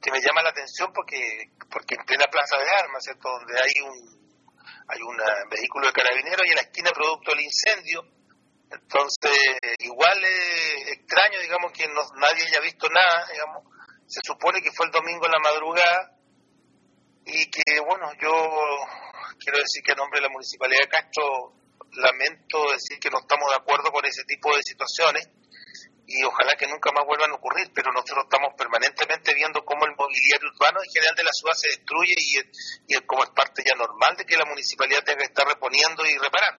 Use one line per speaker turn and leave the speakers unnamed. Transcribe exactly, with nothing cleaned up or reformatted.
que me llama la atención porque porque en plena plaza de armas, ¿cierto? Donde hay un hay un vehículo de carabineros y en la esquina producto del incendio. Entonces, igual es extraño, digamos, que no, nadie haya visto nada, digamos. Se supone que fue el domingo en la madrugada y que, bueno, yo quiero decir que a nombre de la Municipalidad de Castro lamento decir que no estamos de acuerdo con ese tipo de situaciones y ojalá que nunca más vuelvan a ocurrir, pero nosotros estamos permanentemente viendo cómo el mobiliario urbano en general de la ciudad se destruye y, y como es parte ya normal de que la Municipalidad tenga que estar reponiendo y reparando.